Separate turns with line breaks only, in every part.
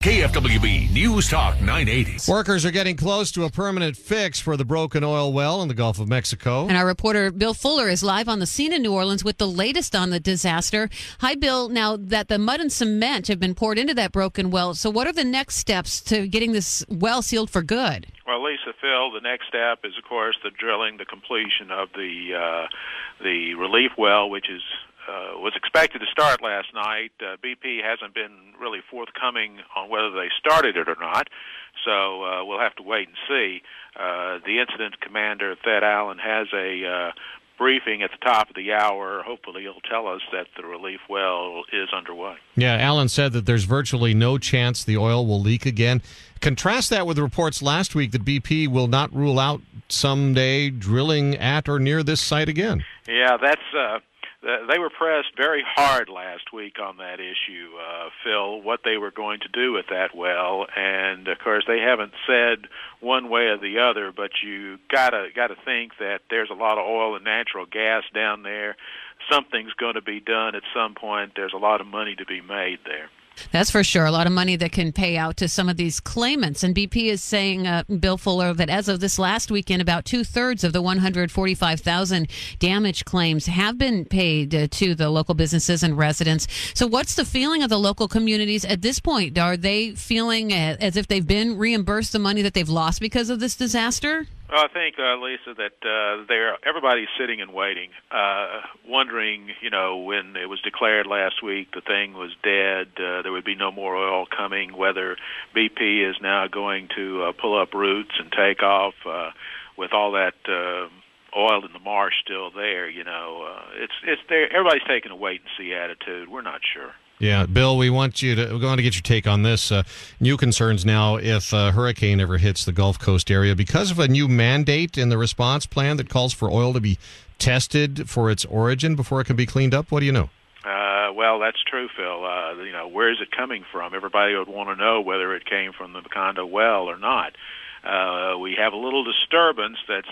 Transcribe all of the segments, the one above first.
KFWB News Talk 980.
Workers are getting close to a permanent fix for the broken oil well in the Gulf of Mexico.
And our reporter Bill Fuller is live on the scene in New Orleans with the latest on the disaster. Hi, Bill. Now that the mud and cement have been poured into that broken well, so what are the next steps to getting this well sealed for good?
Well, Lisa, Phil, the next step is, of course, the drilling, the completion of the relief well, which was expected to start last night. BP hasn't been really forthcoming on whether they started it or not, so we'll have to wait and see. The incident commander, Thed Allen, has a briefing at the top of the hour. Hopefully he'll tell us that the relief well is underway.
Yeah, Allen said that there's virtually no chance the oil will leak again. Contrast that with reports last week that BP will not rule out someday drilling at or near this site again.
Yeah, they were pressed very hard last week on that issue, Phil, what they were going to do with that well, and of course they haven't said one way or the other, but you gotta think that there's a lot of oil and natural gas down there. Something's going to be done at some point. There's a lot of money to be made there.
That's for sure. A lot of money that can pay out to some of these claimants. And BP is saying, Bill Fuller, that as of this last weekend, about 2/3 of the 145,000 damage claims have been paid to the local businesses and residents. So what's the feeling of the local communities at this point? Are they feeling as if they've been reimbursed the money that they've lost because of this disaster?
Well, I think, Lisa, that everybody's sitting and waiting, wondering, when it was declared last week the thing was dead, there would be no more oil coming, whether BP is now going to pull up roots and take off with all that oil in the marsh still there. It's there. Everybody's taking a wait-and-see attitude. We're not sure.
Yeah, Bill, we're going to get your take on this. New concerns now if a hurricane ever hits the Gulf Coast area because of a new mandate in the response plan that calls for oil to be tested for its origin before it can be cleaned up. What do you know?
Well, that's true, Phil. Where is it coming from? Everybody would want to know whether it came from the Macondo well or not. We have a little disturbance that's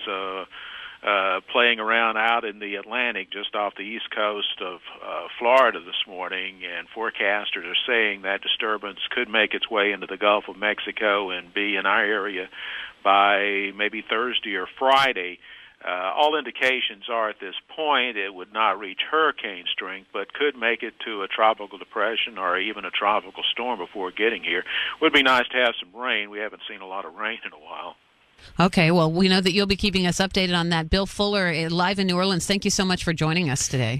playing around out in the Atlantic just off the east coast of Florida this morning, and forecasters are saying that disturbance could make its way into the Gulf of Mexico and be in our area by maybe Thursday or Friday. All indications are at this point it would not reach hurricane strength, but could make it to a tropical depression or even a tropical storm before getting here. Would be nice to have some rain. We haven't seen a lot of rain in a while.
Okay, well, we know that you'll be keeping us updated on that. Bill Fuller, live in New Orleans, thank you so much for joining us today.